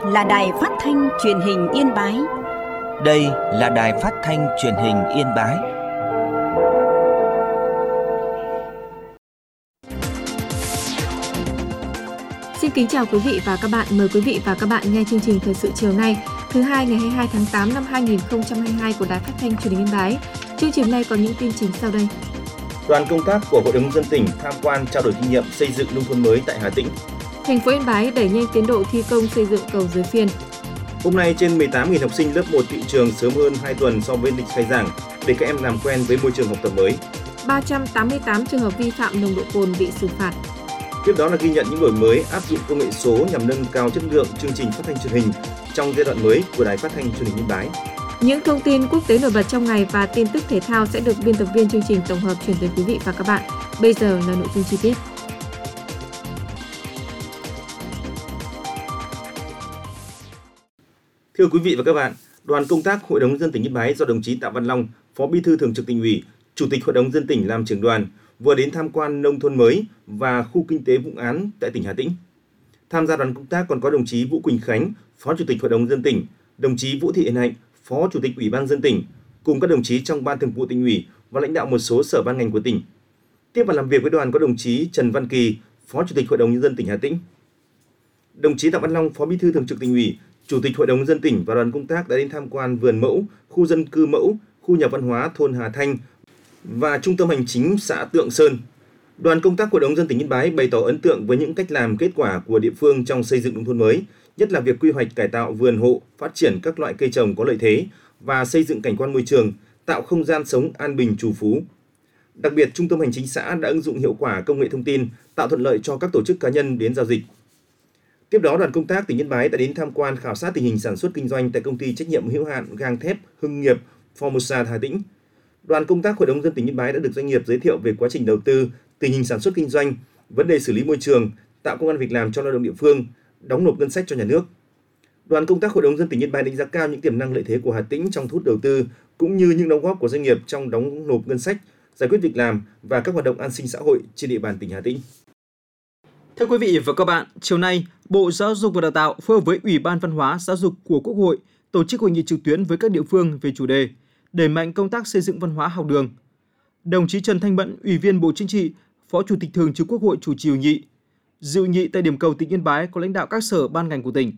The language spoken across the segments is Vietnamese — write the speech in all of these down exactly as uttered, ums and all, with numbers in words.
là Đài Phát thanh Truyền hình Yên Bái. Đây là Đài Phát thanh Truyền hình Yên Bái. Xin kính chào quý vị và các bạn. Mời quý vị và các bạn nghe chương trình Thời sự chiều nay, thứ hai ngày hai mươi hai tháng tám năm hai nghìn không trăm hai mươi hai của Đài Phát thanh Truyền hình Yên Bái. Chương trình này có những tin chính sau đây. Đoàn công tác của Hội đồng nhân dân tỉnh tham quan trao đổi kinh nghiệm xây dựng nông thôn mới tại Hà Tĩnh. Thành phố Yên Bái đẩy nhanh tiến độ thi công xây dựng cầu Dưới Phiên. Hôm nay trên mười tám nghìn học sinh lớp một thị trường sớm hơn hai tuần so với lịch khai giảng để các em làm quen với môi trường học tập mới. ba trăm tám mươi tám trường hợp vi phạm nồng độ cồn bị xử phạt. Tiếp đó là ghi nhận những đổi mới áp dụng công nghệ số nhằm nâng cao chất lượng chương trình phát thanh truyền hình trong giai đoạn mới của Đài Phát thanh Truyền hình Yên Bái. Những thông tin quốc tế nổi bật trong ngày và tin tức thể thao sẽ được biên tập viên chương trình tổng hợp chuyển tới quý vị và các bạn. Bây giờ là nội dung chi tiết. Thưa quý vị và các bạn, đoàn công tác Hội đồng nhân dân tỉnh Yên Bái do đồng chí Tạ Văn Long, Phó Bí thư Thường trực Tỉnh ủy, Chủ tịch Hội đồng nhân dân tỉnh làm trưởng đoàn vừa đến tham quan nông thôn mới và khu kinh tế Vũng Áng tại tỉnh Hà Tĩnh. Tham gia đoàn công tác còn có đồng chí Vũ Quỳnh Khánh, Phó Chủ tịch Hội đồng nhân dân tỉnh, đồng chí Vũ Thị Hiền Hạnh, Phó Chủ tịch Ủy ban nhân dân tỉnh, cùng các đồng chí trong Ban Thường vụ Tỉnh ủy và lãnh đạo một số sở ban ngành của tỉnh. Tiếp và làm việc với đoàn có đồng chí Trần Văn Kỳ, Phó Chủ tịch Hội đồng nhân dân tỉnh Hà Tĩnh. Đồng chí Tạ Văn Long, Phó Bí thư Thường trực Tỉnh ủy, Chủ tịch Hội đồng nhân dân tỉnh và đoàn công tác đã đến tham quan vườn mẫu, khu dân cư mẫu, khu nhà văn hóa thôn Hà Thanh và trung tâm hành chính xã Tượng Sơn. Đoàn công tác Hội đồng nhân dân tỉnh Yên Bái bày tỏ ấn tượng với những cách làm kết quả của địa phương trong xây dựng nông thôn mới, nhất là việc quy hoạch cải tạo vườn hộ, phát triển các loại cây trồng có lợi thế và xây dựng cảnh quan môi trường, tạo không gian sống an bình trù phú. Đặc biệt, trung tâm hành chính xã đã ứng dụng hiệu quả công nghệ thông tin, tạo thuận lợi cho các tổ chức cá nhân đến giao dịch. Tiếp đó, đoàn công tác tỉnh Yên Bái đã đến tham quan khảo sát tình hình sản xuất kinh doanh tại công ty trách nhiệm hữu hạn gang thép Hưng Nghiệp Formosa Hà Tĩnh. Đoàn công tác Hội đồng nhân dân tỉnh Yên Bái đã được doanh nghiệp giới thiệu về quá trình đầu tư, tình hình sản xuất kinh doanh, vấn đề xử lý môi trường, tạo công ăn việc làm cho lao động địa phương, đóng nộp ngân sách cho nhà nước. Đoàn công tác Hội đồng nhân dân tỉnh Yên Bái đánh giá cao những tiềm năng lợi thế của Hà Tĩnh trong thu hút đầu tư, cũng như những đóng góp của doanh nghiệp trong đóng nộp ngân sách, giải quyết việc làm và các hoạt động an sinh xã hội trên địa bàn tỉnh Hà Tĩnh. Thưa quý vị và các bạn, chiều nay, Bộ Giáo dục và Đào tạo phối hợp với Ủy ban Văn hóa Giáo dục của Quốc hội tổ chức hội nghị trực tuyến với các địa phương về chủ đề đẩy mạnh công tác xây dựng văn hóa học đường. Đồng chí Trần Thanh Mẫn, Ủy viên Bộ Chính trị, Phó Chủ tịch Thường trực Quốc hội chủ trì hội nghị. Dự hội nghị tại điểm cầu tỉnh Yên Bái có lãnh đạo các sở ban ngành của tỉnh.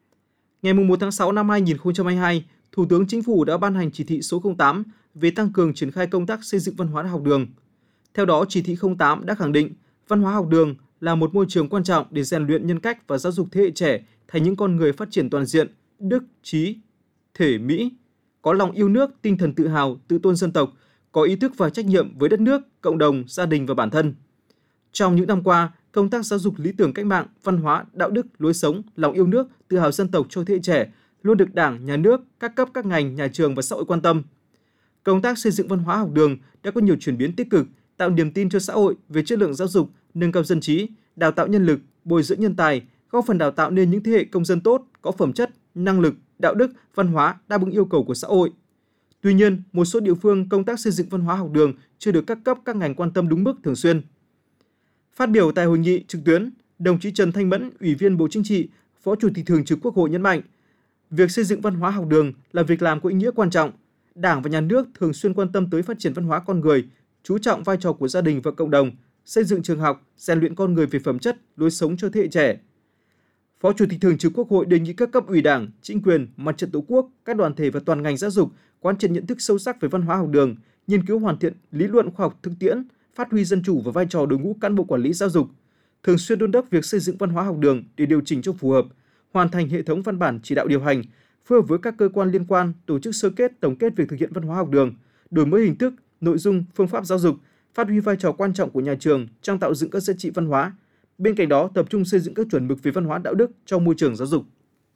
Ngày mùng một tháng sáu năm hai nghìn không trăm hai mươi hai, Thủ tướng Chính phủ đã ban hành chỉ thị số không tám về tăng cường triển khai công tác xây dựng văn hóa học đường. Theo đó, chỉ thị không tám đã khẳng định văn hóa học đường là một môi trường quan trọng để rèn luyện nhân cách và giáo dục thế hệ trẻ thành những con người phát triển toàn diện, đức, trí, thể, mỹ, có lòng yêu nước, tinh thần tự hào, tự tôn dân tộc, có ý thức và trách nhiệm với đất nước, cộng đồng, gia đình và bản thân. Trong những năm qua, công tác giáo dục lý tưởng cách mạng, văn hóa, đạo đức, lối sống, lòng yêu nước, tự hào dân tộc cho thế hệ trẻ luôn được Đảng, Nhà nước, các cấp các ngành, nhà trường và xã hội quan tâm. Công tác xây dựng văn hóa học đường đã có nhiều chuyển biến tích cực, tạo niềm tin cho xã hội về chất lượng giáo dục, nâng cao dân trí, đào tạo nhân lực, bồi dưỡng nhân tài, góp phần đào tạo nên những thế hệ công dân tốt, có phẩm chất, năng lực, đạo đức, văn hóa đáp ứng yêu cầu của xã hội. Tuy nhiên, một số địa phương công tác xây dựng văn hóa học đường chưa được các cấp các ngành quan tâm đúng mức thường xuyên. Phát biểu tại hội nghị trực tuyến, đồng chí Trần Thanh Mẫn, Ủy viên Bộ Chính trị, Phó Chủ tịch Thường trực Quốc hội nhấn mạnh, việc xây dựng văn hóa học đường là việc làm có ý nghĩa quan trọng. Đảng và Nhà nước thường xuyên quan tâm tới phát triển văn hóa con người, chú trọng vai trò của gia đình và cộng đồng, xây dựng trường học, rèn luyện con người về phẩm chất, lối sống cho thế hệ trẻ. Phó Chủ tịch Thường trực Quốc hội đề nghị các cấp ủy Đảng, chính quyền, Mặt trận Tổ quốc, các đoàn thể và toàn ngành giáo dục quán triệt nhận thức sâu sắc về văn hóa học đường, nghiên cứu hoàn thiện lý luận khoa học thực tiễn, phát huy dân chủ và vai trò đội ngũ cán bộ quản lý giáo dục, thường xuyên đôn đốc việc xây dựng văn hóa học đường để điều chỉnh cho phù hợp, hoàn thành hệ thống văn bản chỉ đạo điều hành, phối hợp với các cơ quan liên quan tổ chức sơ kết tổng kết việc thực hiện văn hóa học đường, đổi mới hình thức, nội dung, phương pháp giáo dục, phát huy vai trò quan trọng của nhà trường trong tạo dựng các giá trị văn hóa. Bên cạnh đó, tập trung xây dựng các chuẩn mực về văn hóa đạo đức trong môi trường giáo dục.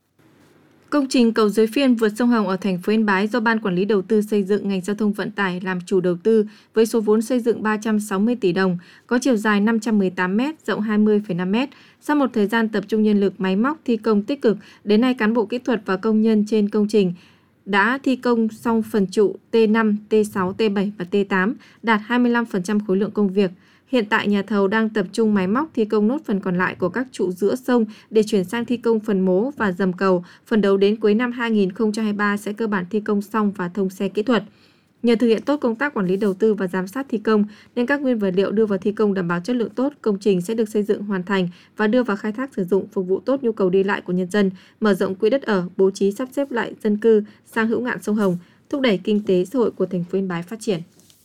Công trình cầu Dưới Phiên vượt sông Hồng ở thành phố Yên Bái do Ban Quản lý Đầu tư xây dựng ngành giao thông vận tải làm chủ đầu tư với số vốn xây dựng ba trăm sáu mươi tỷ đồng, có chiều dài năm trăm mười tám mét, rộng hai mươi phẩy năm mét. Sau một thời gian tập trung nhân lực máy móc thi công tích cực, đến nay cán bộ kỹ thuật và công nhân trên công trình đã thi công xong phần trụ T năm, T sáu, T bảy và T tám, đạt hai mươi lăm phần trăm khối lượng công việc. Hiện tại nhà thầu đang tập trung máy móc thi công nốt phần còn lại của các trụ giữa sông để chuyển sang thi công phần mố và dầm cầu. Phần đầu đến cuối năm hai nghìn không trăm hai mươi ba sẽ cơ bản thi công xong và thông xe kỹ thuật. Nhờ thực hiện tốt công tác quản lý đầu tư và giám sát thi công, nên các nguyên vật liệu đưa vào thi công đảm bảo chất lượng tốt, công trình sẽ được xây dựng hoàn thành và đưa vào khai thác sử dụng phục vụ tốt nhu cầu đi lại của nhân dân, mở rộng quỹ đất ở, bố trí sắp xếp lại dân cư sang hữu ngạn sông Hồng, thúc đẩy kinh tế xã hội của thành phố Yên Bái phát triển.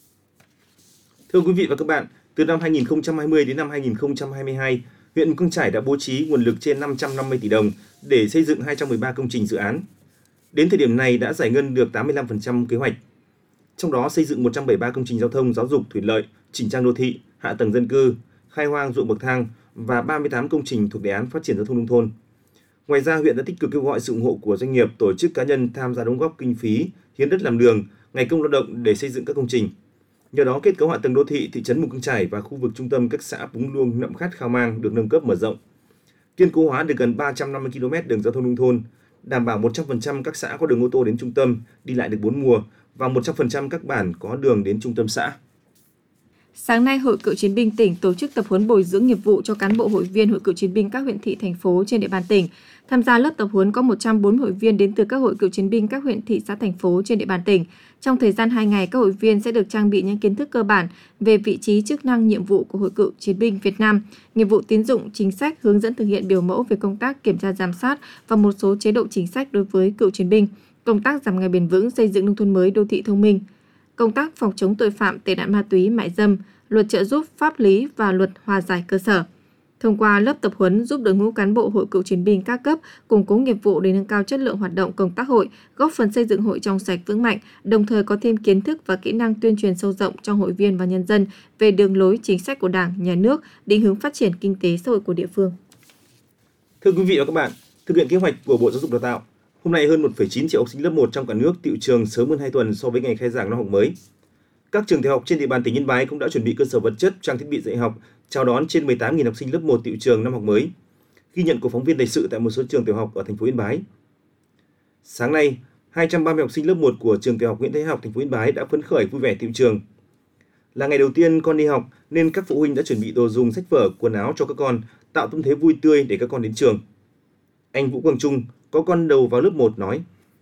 Thưa quý vị và các bạn, từ năm hai nghìn không trăm hai mươi đến năm hai nghìn không trăm hai mươi hai, huyện Mù Căng Chải đã bố trí nguồn lực trên năm trăm năm mươi tỷ đồng để xây dựng hai trăm mười ba công trình dự án. Đến thời điểm này đã giải ngân được tám mươi lăm phần trăm kế hoạch. Trong đó xây dựng một trăm bảy mươi ba công trình giao thông, giáo dục, thủy lợi, chỉnh trang đô thị, hạ tầng dân cư, khai hoang ruộng bậc thang và ba mươi tám công trình thuộc đề án phát triển giao thông nông thôn. Ngoài ra, huyện đã tích cực kêu gọi sự ủng hộ của doanh nghiệp, tổ chức cá nhân tham gia đóng góp kinh phí, hiến đất làm đường, ngày công lao động để xây dựng các công trình. Nhờ đó, kết cấu hạ tầng đô thị thị trấn Mù Căng Chải và khu vực trung tâm các xã Búng Luông, Nậm Khát, Khao Mang được nâng cấp mở rộng. Kiên cố hóa được gần ba trăm năm mươi ki lô mét đường giao thông nông thôn, đảm bảo một trăm phần trăm các xã có đường ô tô đến trung tâm, đi lại được bốn mùa và một trăm phần trăm các bản có đường đến trung tâm xã. Sáng nay, Hội Cựu Chiến binh tỉnh tổ chức tập huấn bồi dưỡng nghiệp vụ cho cán bộ hội viên Hội Cựu Chiến binh các huyện thị, thành phố trên địa bàn tỉnh. Tham gia lớp tập huấn có một trăm bốn mươi hội viên đến từ các Hội Cựu Chiến binh các huyện thị, xã, thành phố trên địa bàn tỉnh. Trong thời gian hai ngày, các hội viên sẽ được trang bị những kiến thức cơ bản về vị trí, chức năng, nhiệm vụ của Hội Cựu Chiến binh Việt Nam, nghiệp vụ tín dụng, chính sách, hướng dẫn thực hiện biểu mẫu về công tác kiểm tra giám sát và một số chế độ chính sách đối với cựu chiến binh, công tác giảm nghèo bền vững, xây dựng nông thôn mới, đô thị thông minh, công tác phòng chống tội phạm, tệ nạn ma túy, mại dâm, luật trợ giúp pháp lý và luật hòa giải cơ sở. Thông qua lớp tập huấn giúp đội ngũ cán bộ Hội Cựu Chiến binh các cấp củng cố nghiệp vụ để nâng cao chất lượng hoạt động công tác hội, góp phần xây dựng hội trong sạch vững mạnh, đồng thời có thêm kiến thức và kỹ năng tuyên truyền sâu rộng trong hội viên và nhân dân về đường lối chính sách của Đảng, Nhà nước, định hướng phát triển kinh tế xã hội của địa phương. Thưa quý vị và các bạn, thực hiện kế hoạch của Bộ Giáo dục Đào tạo, hôm nay hơn một phẩy chín triệu học sinh lớp một trong cả nước tựu trường sớm hơn hai tuần so với ngày khai giảng năm học mới. Các trường tiểu học trên địa bàn tỉnh Yên Bái cũng đã chuẩn bị cơ sở vật chất, trang thiết bị dạy học, chào đón trên mười tám nghìn học sinh lớp một tựu trường năm học mới. Ghi nhận của phóng viên thời sự tại một số trường tiểu học ở thành phố Yên Bái. Sáng nay, hai trăm ba mươi học sinh lớp một của trường tiểu học Nguyễn Thái Học, thành phố Yên Bái đã phấn khởi vui vẻ tựu trường. Là ngày đầu tiên con đi học nên các phụ huynh đã chuẩn bị đồ dùng, sách vở, quần áo cho các con, tạo tâm thế vui tươi để các con đến trường. Anh Vũ Quang Trung có con đầu vào lớp một nói: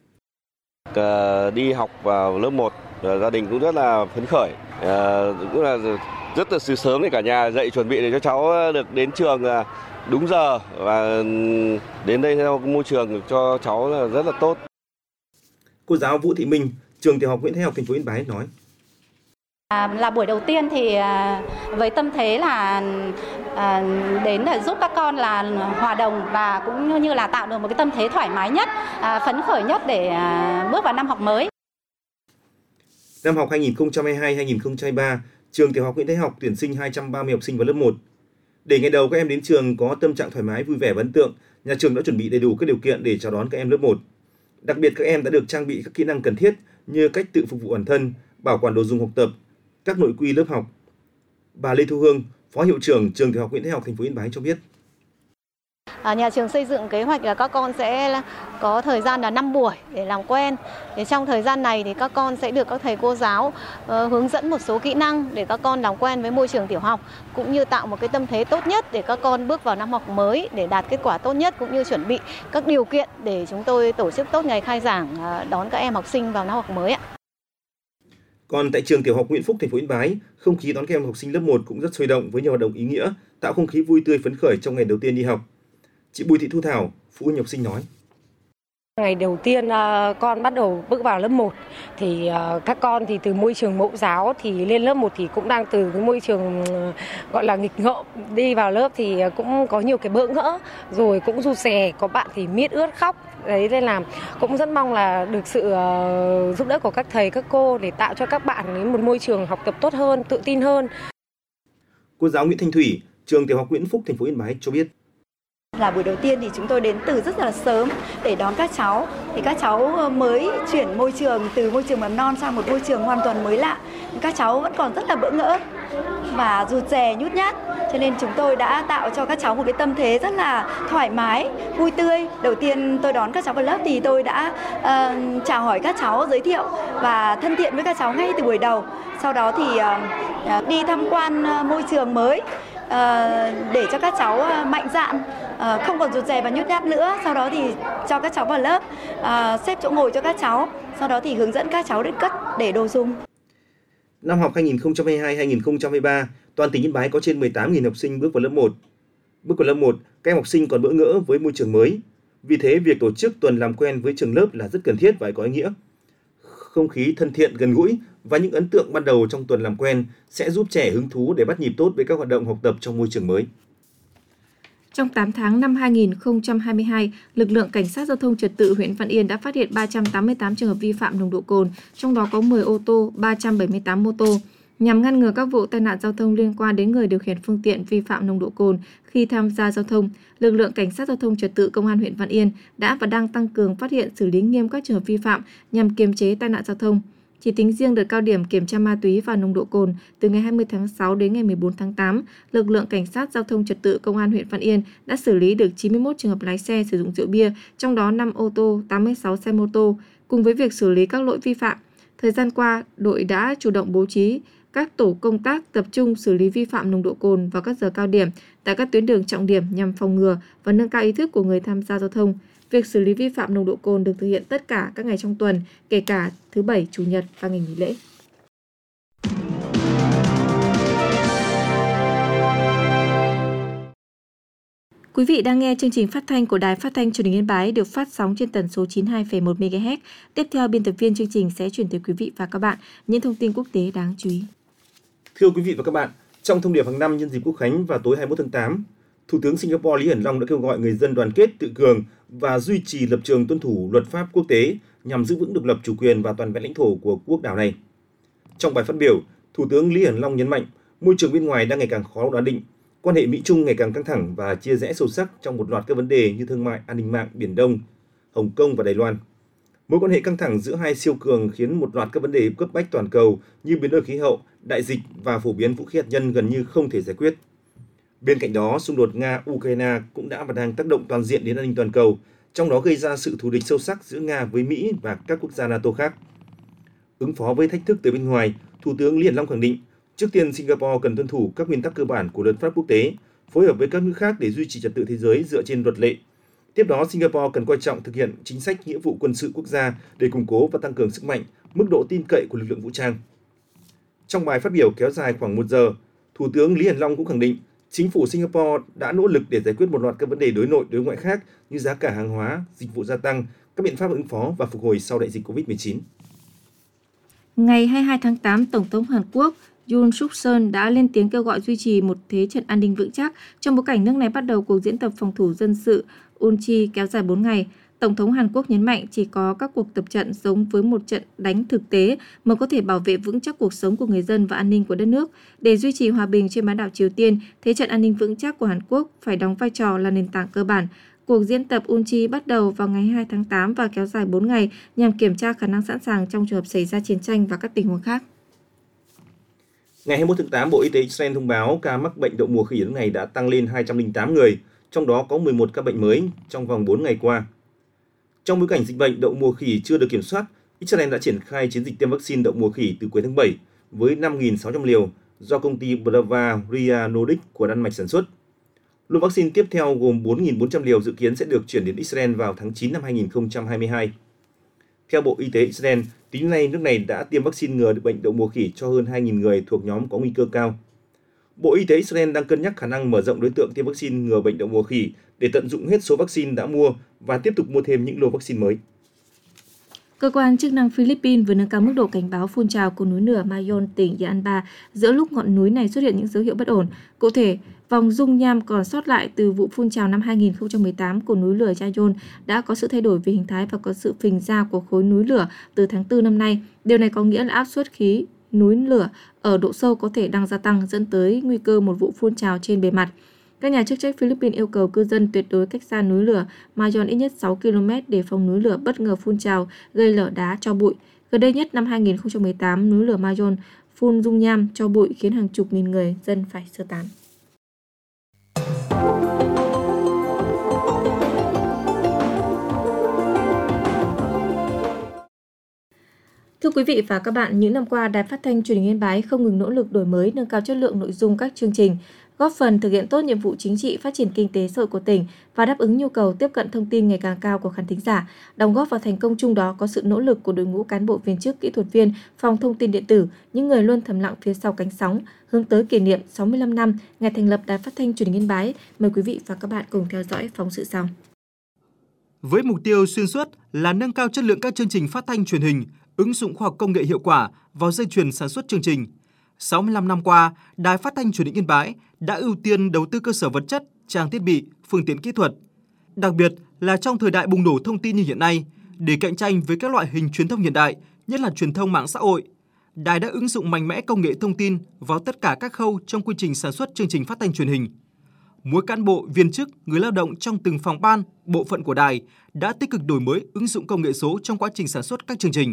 Đi học vào lớp một, gia đình cũng rất là phấn khởi, cũng là rất là từ sớm để cả nhà dậy chuẩn bị để cho cháu được đến trường đúng giờ và đến đây theo môi trường cho cháu là rất là tốt. Cô giáo Vũ Thị Minh, trường tiểu học Nguyễn Thái Học, thành phố Yên Bái nói: À, là buổi đầu tiên thì à, với tâm thế là à, đến để giúp các con là hòa đồng và cũng như là tạo được một cái tâm thế thoải mái nhất, à, phấn khởi nhất để à, bước vào năm học mới. Năm học hai nghìn không trăm hai mươi hai hai nghìn không trăm hai mươi ba, trường tiểu học Nguyễn Thái Học tuyển sinh hai trăm ba mươi học sinh vào lớp một. Để ngày đầu các em đến trường có tâm trạng thoải mái, vui vẻ và ấn tượng, nhà trường đã chuẩn bị đầy đủ các điều kiện để chào đón các em lớp một. Đặc biệt các em đã được trang bị các kỹ năng cần thiết như cách tự phục vụ bản thân, bảo quản đồ dùng học tập, các nội quy lớp học. Bà Lê Thu Hương, Phó Hiệu trưởng trường tiểu học Nguyễn Thái Học, thành phố Yên Bái cho biết: À, nhà trường xây dựng kế hoạch là các con sẽ có thời gian là năm buổi để làm quen. Để trong thời gian này thì các con sẽ được các thầy cô giáo uh, hướng dẫn một số kỹ năng để các con làm quen với môi trường tiểu học, cũng như tạo một cái tâm thế tốt nhất để các con bước vào năm học mới để đạt kết quả tốt nhất, cũng như chuẩn bị các điều kiện để chúng tôi tổ chức tốt ngày khai giảng, uh, đón các em học sinh vào năm học mới ạ. Còn tại trường tiểu học Nguyễn Phúc, thành phố Yên Bái, không khí đón các em học sinh lớp một cũng rất sôi động với nhiều hoạt động ý nghĩa, tạo không khí vui tươi phấn khởi trong ngày đầu tiên đi học. Chị Bùi Thị Thu Thảo, phụ huynh học sinh nói: Ngày đầu tiên con bắt đầu bước vào lớp một thì các con thì từ môi trường mẫu giáo thì lên lớp một thì cũng đang từ cái môi trường gọi là nghịch ngợm, đi vào lớp thì cũng có nhiều cái bỡ ngỡ, rồi cũng rụt rè, có bạn thì miết ướt khóc. Đấy, nên là cũng rất mong là được sự giúp đỡ của các thầy, các cô để tạo cho các bạn đến một môi trường học tập tốt hơn, tự tin hơn. Cô giáo Nguyễn Thanh Thủy, trường tiểu học Nguyễn Phúc, thành phố Yên Bái cho biết: Là buổi đầu tiên thì chúng tôi đến từ rất là sớm để đón các cháu. Thì các cháu mới chuyển môi trường từ môi trường mầm non sang một môi trường hoàn toàn mới lạ. Các cháu vẫn còn rất là bỡ ngỡ và rụt rè nhút nhát. Cho nên chúng tôi đã tạo cho các cháu một cái tâm thế rất là thoải mái, vui tươi. Đầu tiên tôi đón các cháu vào lớp thì tôi đã uh, chào hỏi các cháu, giới thiệu và thân thiện với các cháu ngay từ buổi đầu. Sau đó thì uh, đi tham quan uh, môi trường mới uh, để cho các cháu uh, mạnh dạn, uh, không còn rụt rè và nhút nhát nữa. Sau đó thì cho các cháu vào lớp, uh, xếp chỗ ngồi cho các cháu. Sau đó thì hướng dẫn các cháu đến cất để đồ dùng. Năm học hai nghìn không trăm hai mươi hai hai nghìn không trăm hai mươi ba, toàn tỉnh Yên Bái có trên mười tám nghìn học sinh bước vào lớp một. Bước vào lớp một, các em học sinh còn bỡ ngỡ với môi trường mới. Vì thế, việc tổ chức tuần làm quen với trường lớp là rất cần thiết và có ý nghĩa. Không khí thân thiện, gần gũi và những ấn tượng ban đầu trong tuần làm quen sẽ giúp trẻ hứng thú để bắt nhịp tốt với các hoạt động học tập trong môi trường mới. Trong tám tháng năm hai nghìn không trăm hai mươi hai, lực lượng Cảnh sát Giao thông Trật tự huyện Văn Yên đã phát hiện ba trăm tám mươi tám trường hợp vi phạm nồng độ cồn, trong đó có mười ô tô, ba trăm bảy mươi tám mô tô. Nhằm ngăn ngừa các vụ tai nạn giao thông liên quan đến người điều khiển phương tiện vi phạm nồng độ cồn khi tham gia giao thông, lực lượng Cảnh sát Giao thông Trật tự Công an huyện Văn Yên đã và đang tăng cường phát hiện xử lý nghiêm các trường hợp vi phạm nhằm kiềm chế tai nạn giao thông. Chỉ tính riêng đợt cao điểm kiểm tra ma túy và nồng độ cồn từ ngày hai mươi tháng sáu đến ngày mười bốn tháng tám, lực lượng Cảnh sát Giao thông Trật tự Công an huyện Văn Yên đã xử lý được chín mươi mốt trường hợp lái xe sử dụng rượu bia, trong đó năm ô tô, tám mươi sáu xe mô tô. Cùng với việc xử lý các lỗi vi phạm, thời gian qua, đội đã chủ động bố trí các tổ công tác tập trung xử lý vi phạm nồng độ cồn vào các giờ cao điểm tại các tuyến đường trọng điểm nhằm phòng ngừa và nâng cao ý thức của người tham gia giao thông. Việc xử lý vi phạm nồng độ cồn được thực hiện tất cả các ngày trong tuần, kể cả thứ Bảy, Chủ nhật và ngày nghỉ lễ. Quý vị đang nghe chương trình phát thanh của Đài Phát thanh Truyền hình Yên Bái được phát sóng trên tần số chín mươi hai phẩy một mê ga héc. Tiếp theo, biên tập viên chương trình sẽ chuyển tới quý vị và các bạn những thông tin quốc tế đáng chú ý. Thưa quý vị và các bạn, trong thông điệp hàng năm nhân dịp Quốc khánh vào tối hai mươi mốt tháng tám, Thủ tướng Singapore Lý Hiển Long đã kêu gọi người dân đoàn kết, tự cường và duy trì lập trường tuân thủ luật pháp quốc tế nhằm giữ vững độc lập, chủ quyền và toàn vẹn lãnh thổ của quốc đảo này. Trong bài phát biểu, Thủ tướng Lý Hiển Long nhấn mạnh môi trường bên ngoài đang ngày càng khó đoán định, quan hệ Mỹ-Trung ngày càng căng thẳng và chia rẽ sâu sắc trong một loạt các vấn đề như thương mại, an ninh mạng, Biển Đông, Hồng Kông và Đài Loan. Mối quan hệ căng thẳng giữa hai siêu cường khiến một loạt các vấn đề cấp bách toàn cầu như biến đổi khí hậu, đại dịch và phổ biến vũ khí hạt nhân gần như không thể giải quyết. Bên cạnh đó, xung đột Nga-Ukraine cũng đã và đang tác động toàn diện đến an ninh toàn cầu, trong đó gây ra sự thù địch sâu sắc giữa Nga với Mỹ và các quốc gia NATO khác. Ứng phó với thách thức từ bên ngoài, Thủ tướng Lý Hiển Long khẳng định, trước tiên Singapore cần tuân thủ các nguyên tắc cơ bản của luật pháp quốc tế, phối hợp với các nước khác để duy trì trật tự thế giới dựa trên luật lệ. Tiếp đó, Singapore cần coi trọng thực hiện chính sách nghĩa vụ quân sự quốc gia để củng cố và tăng cường sức mạnh, mức độ tin cậy của lực lượng vũ trang. Trong bài phát biểu kéo dài khoảng một giờ, Thủ tướng Lý Hiển Long cũng khẳng định chính phủ Singapore đã nỗ lực để giải quyết một loạt các vấn đề đối nội đối ngoại khác như giá cả hàng hóa, dịch vụ gia tăng, các biện pháp ứng phó và phục hồi sau đại dịch covid mười chín. Ngày hai mươi hai tháng tám, Tổng thống Hàn Quốc Yoon Suk Yeol đã lên tiếng kêu gọi duy trì một thế trận an ninh vững chắc trong bối cảnh nước này bắt đầu cuộc diễn tập phòng thủ dân sự Unchi kéo dài bốn ngày. Tổng thống Hàn Quốc nhấn mạnh chỉ có các cuộc tập trận giống với một trận đánh thực tế mới có thể bảo vệ vững chắc cuộc sống của người dân và an ninh của đất nước. Để duy trì hòa bình trên bán đảo Triều Tiên, thế trận an ninh vững chắc của Hàn Quốc phải đóng vai trò là nền tảng cơ bản. Cuộc diễn tập Unchi bắt đầu vào ngày hai mươi hai tháng tám và kéo dài bốn ngày nhằm kiểm tra khả năng sẵn sàng trong trường hợp xảy ra chiến tranh và các tình huống khác. Ngày hai mươi mốt tháng tám, Bộ Y tế Israel thông báo ca mắc bệnh đậu mùa khỉ ở nước này đã tăng lên hai trăm lẻ tám người, trong đó có mười một ca bệnh mới trong vòng bốn ngày qua. Trong bối cảnh dịch bệnh đậu mùa khỉ chưa được kiểm soát, Israel đã triển khai chiến dịch tiêm vaccine đậu mùa khỉ từ cuối tháng bảy với năm nghìn sáu trăm liều do công ty Bavaria Nordic của Đan Mạch sản xuất. Lô vaccine tiếp theo gồm bốn nghìn bốn trăm liều dự kiến sẽ được chuyển đến Israel vào tháng chín năm hai nghìn không trăm hai mươi hai. Theo Bộ Y tế Israel, tính nay nước này đã tiêm vaccine ngừa bệnh đậu mùa khỉ cho hơn hai nghìn người thuộc nhóm có nguy cơ cao. Bộ Y tế Israel đang cân nhắc khả năng mở rộng đối tượng tiêm vaccine ngừa bệnh đậu mùa khỉ để tận dụng hết số vaccine đã mua và tiếp tục mua thêm những lô vaccine mới. Cơ quan chức năng Philippines vừa nâng cao mức độ cảnh báo phun trào của núi lửa Mayon, tỉnh Yanba giữa lúc ngọn núi này xuất hiện những dấu hiệu bất ổn. Cụ thể, vòng dung nham còn sót lại từ vụ phun trào năm hai nghìn không trăm mười tám của núi lửa Mayon đã có sự thay đổi về hình thái và có sự phình ra của khối núi lửa từ tháng tư năm nay. Điều này có nghĩa là áp suất khí núi lửa ở độ sâu có thể đang gia tăng, dẫn tới nguy cơ một vụ phun trào trên bề mặt. Các nhà chức trách Philippines yêu cầu cư dân tuyệt đối cách xa núi lửa Mayon ít nhất sáu ki lô mét để phòng núi lửa bất ngờ phun trào gây lở đá tro bụi. Gần đây nhất năm hai nghìn không trăm mười tám, núi lửa Mayon phun dung nham tro bụi khiến hàng chục nghìn người dân phải sơ tán. Thưa quý vị và các bạn, những năm qua, Đài Phát thanh Truyền hình Yên Bái không ngừng nỗ lực đổi mới, nâng cao chất lượng nội dung các chương trình, góp phần thực hiện tốt nhiệm vụ chính trị, phát triển kinh tế xã hội của tỉnh và đáp ứng nhu cầu tiếp cận thông tin ngày càng cao của khán thính giả. Đóng góp vào thành công chung đó có sự nỗ lực của đội ngũ cán bộ viên chức, kỹ thuật viên, phòng thông tin điện tử, những người luôn thầm lặng phía sau cánh sóng, hướng tới kỷ niệm sáu mươi lăm năm ngày thành lập Đài Phát thanh Truyền hình Yên Bái. Mời quý vị và các bạn cùng theo dõi phóng sự sau. Với mục tiêu xuyên suốt là nâng cao chất lượng các chương trình phát thanh truyền hình, ứng dụng khoa học công nghệ hiệu quả vào dây chuyền sản xuất chương trình. sáu mươi lăm năm qua, Đài Phát thanh Truyền hình Yên Bái đã ưu tiên đầu tư cơ sở vật chất, trang thiết bị, phương tiện kỹ thuật. Đặc biệt là trong thời đại bùng nổ thông tin như hiện nay, để cạnh tranh với các loại hình truyền thông hiện đại, nhất là truyền thông mạng xã hội, Đài đã ứng dụng mạnh mẽ công nghệ thông tin vào tất cả các khâu trong quy trình sản xuất chương trình phát thanh truyền hình. Mỗi cán bộ, viên chức, người lao động trong từng phòng ban, bộ phận của Đài đã tích cực đổi mới ứng dụng công nghệ số trong quá trình sản xuất các chương trình.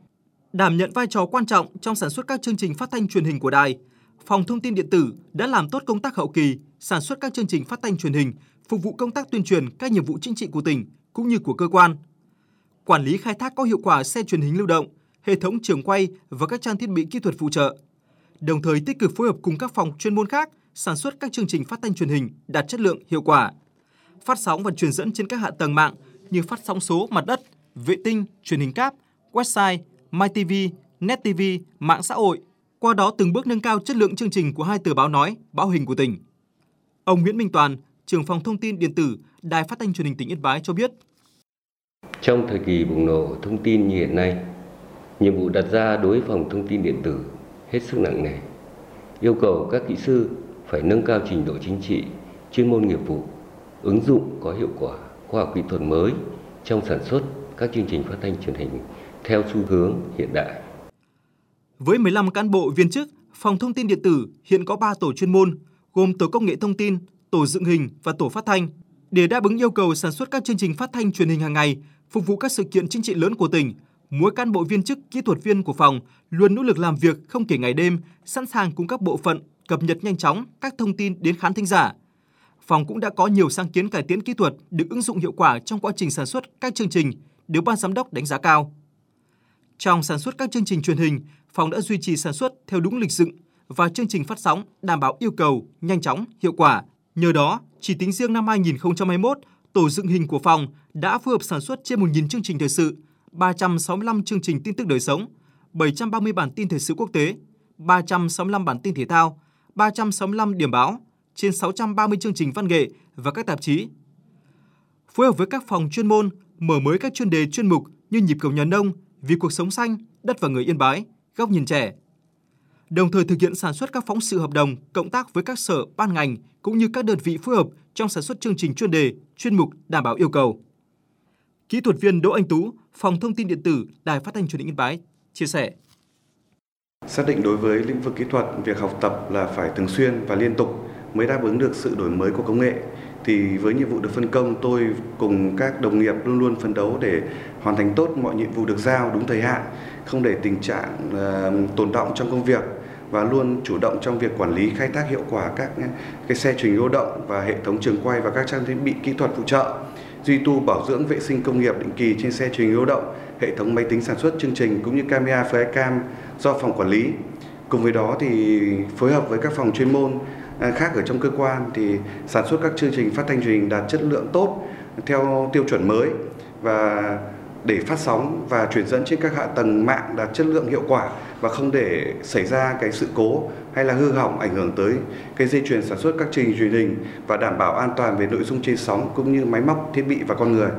Đảm nhận vai trò quan trọng trong sản xuất các chương trình phát thanh truyền hình của Đài, Phòng Thông tin Điện tử đã làm tốt công tác hậu kỳ, sản xuất các chương trình phát thanh truyền hình, phục vụ công tác tuyên truyền các nhiệm vụ chính trị của tỉnh cũng như của cơ quan. Quản lý khai thác có hiệu quả xe truyền hình lưu động, hệ thống trường quay và các trang thiết bị kỹ thuật phụ trợ. Đồng thời tích cực phối hợp cùng các phòng chuyên môn khác sản xuất các chương trình phát thanh truyền hình đạt chất lượng, hiệu quả. Phát sóng và truyền dẫn trên các hạ tầng mạng như phát sóng số mặt đất, vệ tinh, truyền hình cáp, website, MyTV, NetTV, mạng xã hội, qua đó từng bước nâng cao chất lượng chương trình của hai tờ báo nói, báo hình của tỉnh. Ông Nguyễn Minh Toàn, trưởng phòng thông tin điện tử, Đài Phát thanh Truyền hình tỉnh Yên Bái cho biết. Trong thời kỳ bùng nổ thông tin như hiện nay, nhiệm vụ đặt ra đối với phòng thông tin điện tử hết sức nặng nề, yêu cầu các kỹ sư phải nâng cao trình độ chính trị, chuyên môn nghiệp vụ, ứng dụng có hiệu quả khoa học kỹ thuật mới trong sản xuất các chương trình phát thanh truyền hình theo xu hướng hiện đại. Với mười lăm cán bộ viên chức, Phòng Thông tin Điện tử hiện có ba tổ chuyên môn, gồm tổ công nghệ thông tin, tổ dựng hình và tổ phát thanh. Để đáp ứng yêu cầu sản xuất các chương trình phát thanh truyền hình hàng ngày, phục vụ các sự kiện chính trị lớn của tỉnh, mỗi cán bộ viên chức, kỹ thuật viên của phòng luôn nỗ lực làm việc không kể ngày đêm, sẵn sàng cùng các bộ phận cập nhật nhanh chóng các thông tin đến khán thính giả. Phòng cũng đã có nhiều sáng kiến cải tiến kỹ thuật được ứng dụng hiệu quả trong quá trình sản xuất các chương trình, được ban giám đốc đánh giá cao. Trong sản xuất các chương trình truyền hình, phòng đã duy trì sản xuất theo đúng lịch dựng và chương trình phát sóng đảm bảo yêu cầu, nhanh chóng, hiệu quả. Nhờ đó, chỉ tính riêng năm hai nghìn không trăm hai mươi mốt, tổ dựng hình của phòng đã phối hợp sản xuất trên một nghìn chương trình thời sự, ba trăm sáu mươi lăm chương trình tin tức đời sống, bảy trăm ba mươi bản tin thời sự quốc tế, ba trăm sáu mươi lăm bản tin thể thao, ba trăm sáu mươi lăm điểm báo, trên sáu trăm ba mươi chương trình văn nghệ và các tạp chí. Phối hợp với các phòng chuyên môn, mở mới các chuyên đề chuyên mục như Nhịp cầu nhà nông, Vì cuộc sống xanh, Đất và người Yên Bái, Góc nhìn trẻ. Đồng thời thực hiện sản xuất các phóng sự hợp đồng, cộng tác với các sở, ban ngành cũng như các đơn vị phối hợp trong sản xuất chương trình chuyên đề, chuyên mục đảm bảo yêu cầu. Kỹ thuật viên Đỗ Anh Tú, Phòng Thông tin Điện tử, Đài Phát thanh Truyền hình Yên Bái chia sẻ. Xác định đối với lĩnh vực kỹ thuật, việc học tập là phải thường xuyên và liên tục mới đáp ứng được sự đổi mới của công nghệ. Thì với nhiệm vụ được phân công, tôi cùng các đồng nghiệp luôn luôn phấn đấu để hoàn thành tốt mọi nhiệm vụ được giao đúng thời hạn, không để tình trạng uh, tồn đọng trong công việc và luôn chủ động trong việc quản lý khai thác hiệu quả các cái xe truyền hình lưu động và hệ thống trường quay và các trang thiết bị kỹ thuật phụ trợ, duy tu bảo dưỡng vệ sinh công nghiệp định kỳ trên xe truyền hình lưu động, hệ thống máy tính sản xuất chương trình cũng như camera flycam do phòng quản lý. Cùng với đó thì phối hợp với các phòng chuyên môn khác ở trong cơ quan thì sản xuất các chương trình phát thanh truyền hình đạt chất lượng tốt theo tiêu chuẩn mới và để phát sóng và truyền dẫn trên các hạ tầng mạng đạt chất lượng hiệu quả và không để xảy ra cái sự cố hay là hư hỏng ảnh hưởng tới cái dây chuyền sản xuất các chương trình truyền hình và đảm bảo an toàn về nội dung trên sóng cũng như máy móc, thiết bị và con người.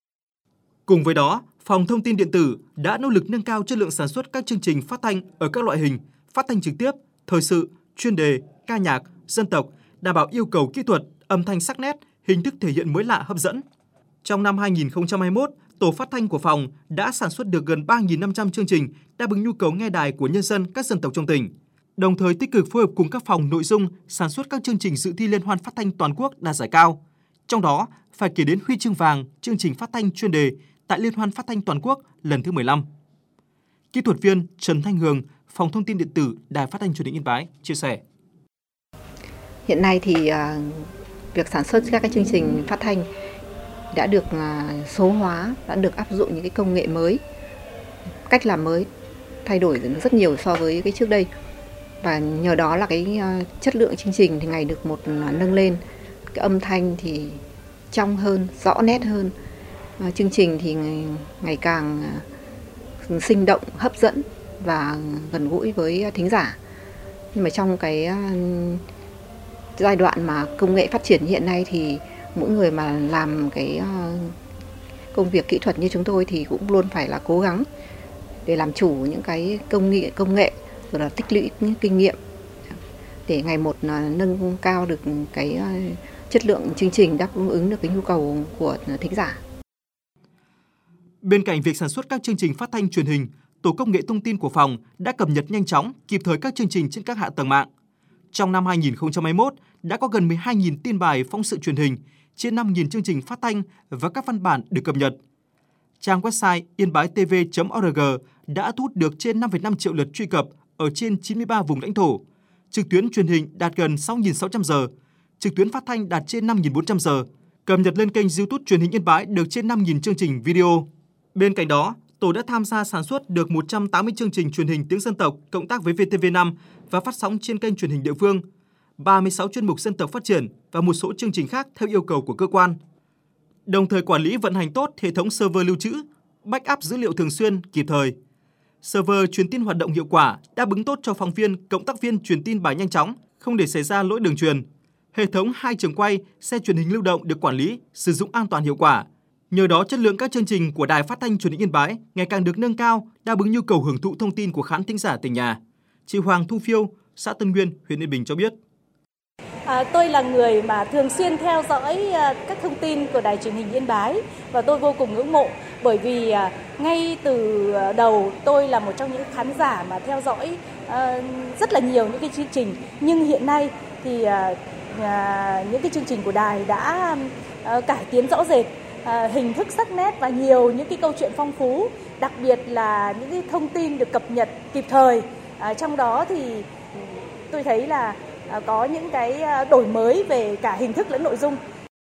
Cùng với đó, Phòng Thông tin Điện tử đã nỗ lực nâng cao chất lượng sản xuất các chương trình phát thanh ở các loại hình, phát thanh trực tiếp, thời sự, chuyên đề, ca nhạc, dân tộc, đảm bảo yêu cầu kỹ thuật, âm thanh sắc nét, hình thức thể hiện mới lạ hấp dẫn. Trong năm hai nghìn không trăm hai mươi mốt, tổ phát thanh của phòng đã sản xuất được gần ba nghìn năm trăm chương trình đáp ứng nhu cầu nghe đài của nhân dân các dân tộc trong tỉnh. đồng thời tích cực phối hợp cùng các phòng nội dung sản xuất các chương trình dự thi liên hoan phát thanh toàn quốc đạt giải cao. Trong đó, phải kể đến huy chương vàng chương trình phát thanh chuyên đề tại Liên hoan phát thanh toàn quốc lần thứ mười lăm. Kỹ thuật viên Trần Thanh Hường, Phòng Thông tin Điện tử Đài Phát thanh Truyền hình Yên Bái chia sẻ. Hiện nay thì uh, việc sản xuất các cái chương trình phát thanh đã được uh, số hóa, đã được áp dụng những cái công nghệ mới, cách làm mới, thay đổi rất nhiều so với cái trước đây. Và nhờ đó là cái uh, chất lượng chương trình thì ngày được một uh, nâng lên, cái âm thanh thì trong hơn, rõ nét hơn. Uh, chương trình thì ngày, ngày càng uh, sinh động, hấp dẫn và gần gũi với thính giả. Nhưng mà trong cái uh, giai đoạn mà công nghệ phát triển hiện nay thì mỗi người mà làm cái uh, công việc kỹ thuật như chúng tôi thì cũng luôn phải là cố gắng để làm chủ những cái công nghệ công nghệ rồi là tích lũy những kinh nghiệm để ngày một uh, nâng cao được cái uh, chất lượng chương trình, đáp ứng được cái nhu cầu của thính giả. Bên cạnh việc sản xuất các chương trình phát thanh truyền hình, Tổ công nghệ thông tin của phòng đã cập nhật nhanh chóng, kịp thời các chương trình trên các hạ tầng mạng. Trong năm hai nghìn không trăm hai mươi mốt, đã có gần mười hai nghìn tin bài phóng sự truyền hình, trên năm nghìn chương trình phát thanh và các văn bản được cập nhật. Trang website yên-bái-tv chấm org đã thu hút được trên năm phẩy năm triệu lượt truy cập ở trên chín mươi ba vùng lãnh thổ. Trực tuyến truyền hình đạt gần sáu nghìn sáu trăm giờ, trực tuyến phát thanh đạt trên năm nghìn bốn trăm giờ. Cập nhật lên kênh YouTube truyền hình Yên Bái được trên năm nghìn chương trình video. Bên cạnh đó, Tổ đã tham gia sản xuất được một trăm tám mươi chương trình truyền hình tiếng dân tộc cộng tác với vê tê vê năm và phát sóng trên kênh truyền hình địa phương, ba mươi sáu chuyên mục dân tộc phát triển và một số chương trình khác theo yêu cầu của cơ quan. Đồng thời quản lý vận hành tốt hệ thống server lưu trữ, backup dữ liệu thường xuyên, kịp thời. Server truyền tin hoạt động hiệu quả, đáp ứng tốt cho phóng viên, cộng tác viên truyền tin bài nhanh chóng, không để xảy ra lỗi đường truyền. Hệ thống hai trường quay, xe truyền hình lưu động được quản lý, sử dụng an toàn hiệu quả. Nhờ đó, chất lượng các chương trình của Đài Phát thanh Truyền hình Yên Bái ngày càng được nâng cao, đáp ứng nhu cầu hưởng thụ thông tin của khán thính giả tỉnh nhà. Chị Hoàng Thu Phiêu, xã Tân Nguyên, huyện Yên Bình cho biết. À, tôi là người mà thường xuyên theo dõi à, các thông tin của Đài Truyền hình Yên Bái và tôi vô cùng ngưỡng mộ bởi vì à, ngay từ đầu tôi là một trong những khán giả mà theo dõi à, rất là nhiều những cái chương trình, nhưng hiện nay thì à, à, những cái chương trình của đài đã à, cải tiến rõ rệt. À, hình thức sắc nét và nhiều những cái câu chuyện phong phú, đặc biệt là những cái thông tin được cập nhật kịp thời. À, trong đó thì tôi thấy là à, có những cái đổi mới về cả hình thức lẫn nội dung.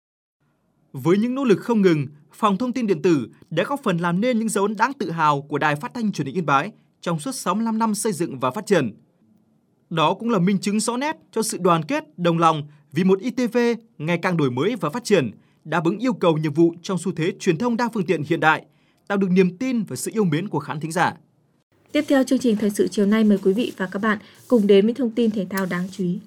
Với những nỗ lực không ngừng, Phòng Thông tin Điện tử đã góp phần làm nên những dấu ấn đáng tự hào của Đài Phát thanh Truyền hình Yên Bái trong suốt sáu mươi lăm năm xây dựng và phát triển. Đó cũng là minh chứng rõ nét cho sự đoàn kết, đồng lòng vì một i tê vê ngày càng đổi mới và phát triển, đáp ứng yêu cầu nhiệm vụ trong xu thế truyền thông đa phương tiện hiện đại, tạo được niềm tin và sự yêu mến của khán thính giả. Tiếp theo chương trình thời sự chiều nay, mời quý vị và các bạn cùng đến với thông tin thể thao đáng chú ý.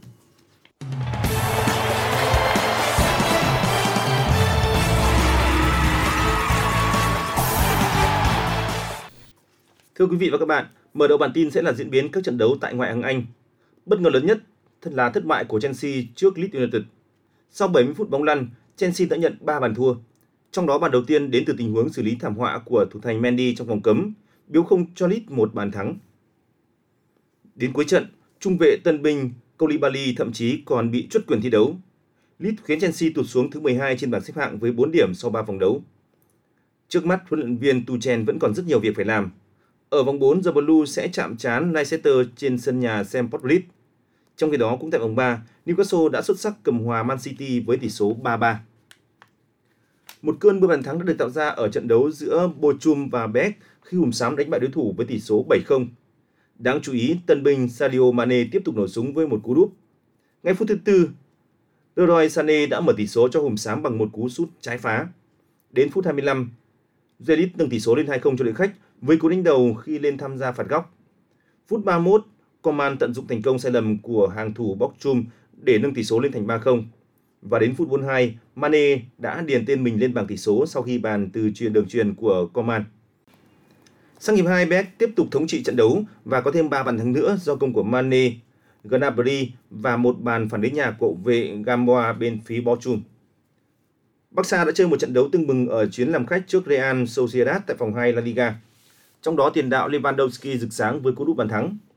Thưa quý vị và các bạn, mở đầu bản tin sẽ là diễn biến các trận đấu tại ngoại hạng Anh. Bất ngờ lớn nhất là thất bại của Chelsea trước Leeds United. Sau bảy mươi phút bóng lăn, Chelsea đã nhận ba bàn thua. Trong đó bàn đầu tiên đến từ tình huống xử lý thảm họa của thủ thành Mendy trong vòng cấm, biếu không cho Leeds một bàn thắng. Đến cuối trận, trung vệ tân binh Koulibaly thậm chí còn bị truất quyền thi đấu. Leeds khiến Chelsea tụt xuống thứ mười hai trên bảng xếp hạng với bốn điểm sau ba vòng đấu. Trước mắt, huấn luyện viên Tuchel vẫn còn rất nhiều việc phải làm. Ở vòng bốn, The Blues sẽ chạm trán Leicester trên sân nhà Stamford Bridge. Trong khi đó, cũng tại vòng ba, Newcastle đã xuất sắc cầm hòa Man City với tỷ số ba ba. Một cơn mưa bàn thắng đã được tạo ra ở trận đấu giữa Bochum và Beck khi Hùm Xám đánh bại đối thủ với tỷ số bảy không. Đáng chú ý, tân binh Sadio Mane tiếp tục nổ súng với một cú đúp. Ngay phút thứ tư, Leroy Sané đã mở tỷ số cho Hùm Xám bằng một cú sút trái phá. Đến phút hai mươi lăm, Zelit nâng tỷ số lên hai không cho đội khách với cú đánh đầu khi lên tham gia phạt góc. Phút ba mươi mốt, Coman tận dụng thành công sai lầm của hàng thủ Bochum để nâng tỷ số lên thành ba không. Và đến phút bốn mươi hai, Mane đã điền tên mình lên bảng tỷ số sau khi bàn từ chuyền đường chuyền của Coman. Sang hiệp hai, Beck tiếp tục thống trị trận đấu và có thêm ba bàn thắng nữa do công của Mane, Gnabry và một bàn phản đến nhà của hậu vệ Gamboa bên phía Bochum. Barca đã chơi một trận đấu tưng bừng ở chuyến làm khách trước Real Sociedad tại vòng hai La Liga. Trong đó tiền đạo Lewandowski rực sáng với cú đúp bàn thắng.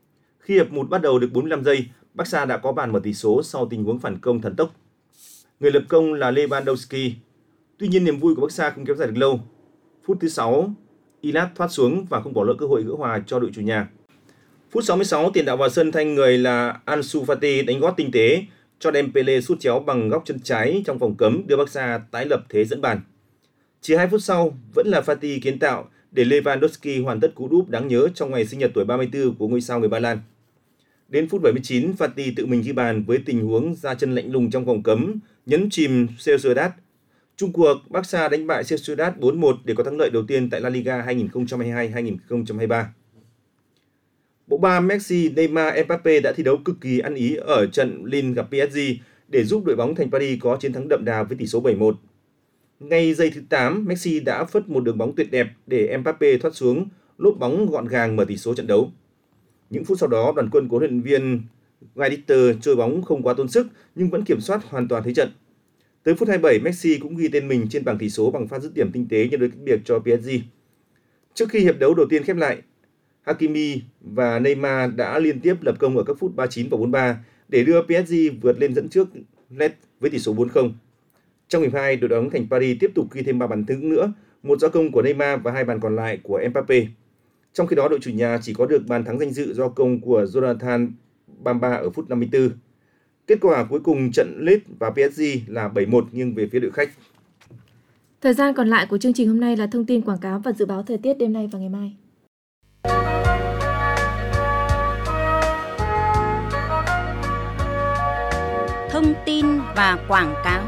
Khi hiệp một bắt đầu được bốn mươi lăm giây, Barca đã có bàn mở tỷ số sau tình huống phản công thần tốc. Người lập công là Lewandowski. Tuy nhiên niềm vui của Barca không kéo dài được lâu. Phút thứ sáu, Ilat thoát xuống và không bỏ lỡ cơ hội gỡ hòa cho đội chủ nhà. Phút sáu mươi sáu, tiền đạo vào sân thay người là Ansu Fati đánh gót tinh tế cho Dembele sút chéo bằng góc chân trái trong vòng cấm đưa Barca tái lập thế dẫn bàn. Chỉ hai phút sau, vẫn là Fati kiến tạo để Lewandowski hoàn tất cú đúp đáng nhớ trong ngày sinh nhật tuổi ba mươi tư của ngôi sao người Ba Lan. Đến phút bảy mươi chín, Fati tự mình ghi bàn với tình huống ra chân lạnh lùng trong vòng cấm, nhấn chìm Sociedad. Chung cuộc, Barca đánh bại Sociedad bốn một để có thắng lợi đầu tiên tại La Liga hai nghìn không trăm hai mươi hai hai nghìn không trăm hai mươi ba. Bộ ba Messi, Neymar, Mbappe đã thi đấu cực kỳ ăn ý ở trận Lille gặp pê ét giê để giúp đội bóng thành Paris có chiến thắng đậm đà với tỷ số bảy một. Ngay giây thứ tám, Messi đã phất một đường bóng tuyệt đẹp để Mbappe thoát xuống, lốp bóng gọn gàng mở tỷ số trận đấu. Những phút sau đó, đoàn quân của huấn luyện viên Guardiola chơi bóng không quá tốn sức nhưng vẫn kiểm soát hoàn toàn thế trận. Tới phút hai mươi bảy, Messi cũng ghi tên mình trên bảng tỷ số bằng pha dứt điểm tinh tế nhân đôi cách biệt cho pê ét giê. Trước khi hiệp đấu đầu tiên khép lại, Hakimi và Neymar đã liên tiếp lập công ở các phút ba mươi chín và bốn mươi ba để đưa pê ét giê vượt lên dẫn trước Lens với tỷ số bốn không. Trong hiệp hai, đội bóng thành Paris tiếp tục ghi thêm ba bàn thắng nữa, một do công của Neymar và hai bàn còn lại của Mbappe. Trong khi đó, đội chủ nhà chỉ có được bàn thắng danh dự do công của Jonathan Bamba ở phút năm mươi tư. Kết quả cuối cùng trận Lens và pê ét giê là bảy một nghiêng về phía đội khách. Thời gian còn lại của chương trình hôm nay là thông tin quảng cáo và dự báo thời tiết đêm nay và ngày mai. Thông tin và quảng cáo.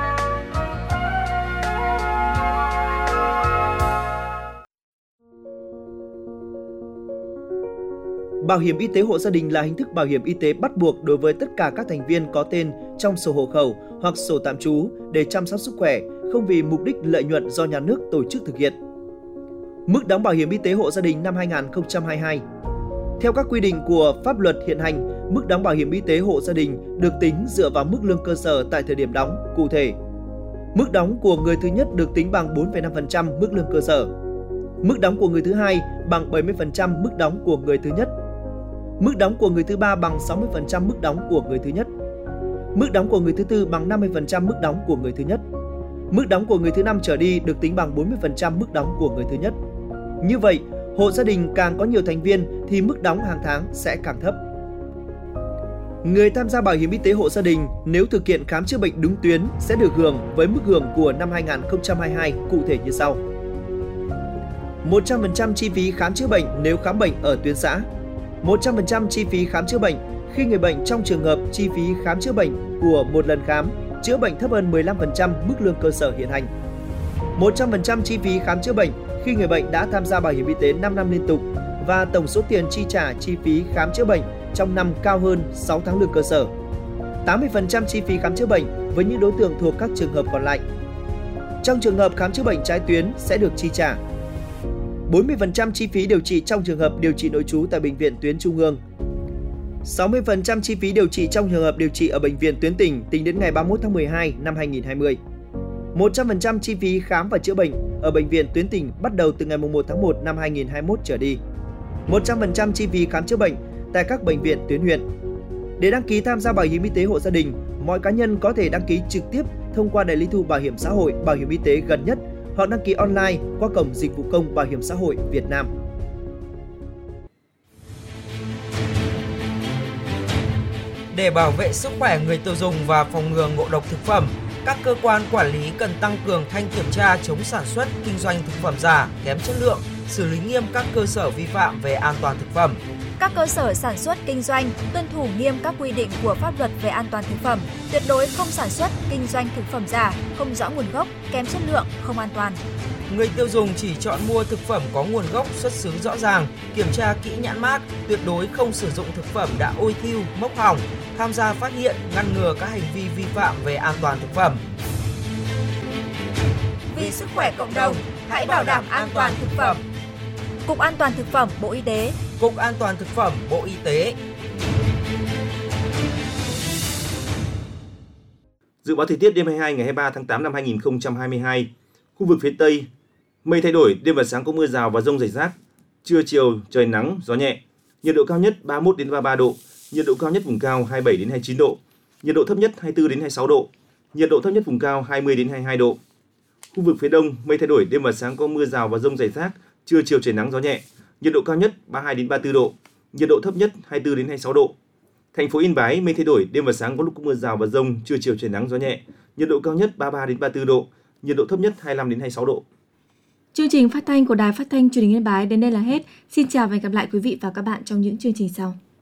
Bảo hiểm y tế hộ gia đình là hình thức bảo hiểm y tế bắt buộc đối với tất cả các thành viên có tên trong sổ hộ khẩu hoặc sổ tạm trú để chăm sóc sức khỏe, không vì mục đích lợi nhuận do nhà nước tổ chức thực hiện. Mức đóng bảo hiểm y tế hộ gia đình năm hai nghìn không trăm hai mươi hai. Theo các quy định của pháp luật hiện hành, mức đóng bảo hiểm y tế hộ gia đình được tính dựa vào mức lương cơ sở tại thời điểm đóng cụ thể. Mức đóng của người thứ nhất được tính bằng bốn phẩy năm phần trăm mức lương cơ sở. Mức đóng của người thứ hai bằng bảy mươi phần trăm mức đóng của người thứ nhất. Mức đóng của người thứ ba bằng sáu mươi phần trăm mức đóng của người thứ nhất. Mức đóng của người thứ tư bằng năm mươi phần trăm mức đóng của người thứ nhất. Mức đóng của người thứ năm trở đi được tính bằng bốn mươi phần trăm mức đóng của người thứ nhất. Như vậy, hộ gia đình càng có nhiều thành viên thì mức đóng hàng tháng sẽ càng thấp. Người tham gia bảo hiểm y tế hộ gia đình nếu thực hiện khám chữa bệnh đúng tuyến sẽ được hưởng với mức hưởng của năm hai nghìn không trăm hai mươi hai cụ thể như sau. một trăm phần trăm chi phí khám chữa bệnh nếu khám bệnh ở tuyến xã. một trăm phần trăm chi phí khám chữa bệnh khi người bệnh trong trường hợp chi phí khám chữa bệnh của một lần khám chữa bệnh thấp hơn mười lăm phần trăm mức lương cơ sở hiện hành. một trăm phần trăm chi phí khám chữa bệnh khi người bệnh đã tham gia bảo hiểm y tế năm năm liên tục và tổng số tiền chi trả chi phí khám chữa bệnh trong năm cao hơn sáu tháng lương cơ sở. tám mươi phần trăm chi phí khám chữa bệnh với những đối tượng thuộc các trường hợp còn lại. Trong trường hợp khám chữa bệnh trái tuyến sẽ được chi trả bốn mươi phần trăm chi phí điều trị trong trường hợp điều trị nội trú tại bệnh viện tuyến trung ương. sáu mươi phần trăm chi phí điều trị trong trường hợp điều trị ở bệnh viện tuyến tỉnh tính đến ngày ba mươi mốt tháng mười hai năm hai nghìn không trăm hai mươi. một trăm phần trăm chi phí khám và chữa bệnh ở bệnh viện tuyến tỉnh bắt đầu từ ngày mùng một tháng một năm hai nghìn không trăm hai mươi mốt trở đi. một trăm phần trăm chi phí khám chữa bệnh tại các bệnh viện tuyến huyện. Để đăng ký tham gia bảo hiểm y tế hộ gia đình, mọi cá nhân có thể đăng ký trực tiếp thông qua đại lý thu bảo hiểm xã hội, bảo hiểm y tế gần nhất hoặc đăng ký online qua cổng dịch vụ công bảo hiểm xã hội Việt Nam. Để bảo vệ sức khỏe người tiêu dùng và phòng ngừa ngộ độc thực phẩm, các cơ quan quản lý cần tăng cường thanh kiểm tra chống sản xuất, kinh doanh thực phẩm giả, kém chất lượng, xử lý nghiêm các cơ sở vi phạm về an toàn thực phẩm. Các cơ sở sản xuất kinh doanh tuân thủ nghiêm các quy định của pháp luật về an toàn thực phẩm, tuyệt đối không sản xuất, kinh doanh thực phẩm giả, không rõ nguồn gốc, kém chất lượng, không an toàn. Người tiêu dùng chỉ chọn mua thực phẩm có nguồn gốc xuất xứ rõ ràng, kiểm tra kỹ nhãn mác, tuyệt đối không sử dụng thực phẩm đã ôi thiu, mốc hỏng, tham gia phát hiện, ngăn ngừa các hành vi vi phạm về an toàn thực phẩm. Vì sức khỏe cộng đồng, hãy bảo đảm an toàn thực phẩm. Cục An toàn thực phẩm Bộ Y tế. Cục An toàn thực phẩm Bộ Y tế. Dự báo thời tiết đêm hai mươi hai ngày hai mươi ba tháng tám năm hai nghìn không trăm hai mươi hai. Khu vực phía Tây, mây thay đổi, đêm và sáng có mưa rào và dông rải rác. Trưa chiều trời nắng, gió nhẹ. nhiệt độ cao nhất ba mươi mốt đến ba mươi ba độ, nhiệt độ cao nhất vùng cao hai mươi bảy đến hai mươi chín độ, nhiệt độ thấp nhất hai mươi tư đến hai mươi sáu độ, nhiệt độ thấp nhất vùng cao hai mươi đến hai mươi hai độ. Khu vực phía Đông mây thay đổi, đêm và sáng có mưa rào và dông rải rác, trưa chiều trời nắng gió nhẹ, nhiệt độ cao nhất ba mươi hai đến ba mươi tư độ, nhiệt độ thấp nhất hai mươi tư đến hai mươi sáu độ. Thành phố Yên Bái mây thay đổi, đêm và sáng có lúc có mưa rào và dông, trưa chiều trời nắng gió nhẹ, nhiệt độ cao nhất ba mươi ba đến ba mươi tư độ, nhiệt độ thấp nhất hai mươi lăm đến hai mươi sáu độ. Chương trình phát thanh của Đài Phát thanh Truyền hình Yên Bái đến đây là hết. Xin chào và hẹn gặp lại quý vị và các bạn trong những chương trình sau.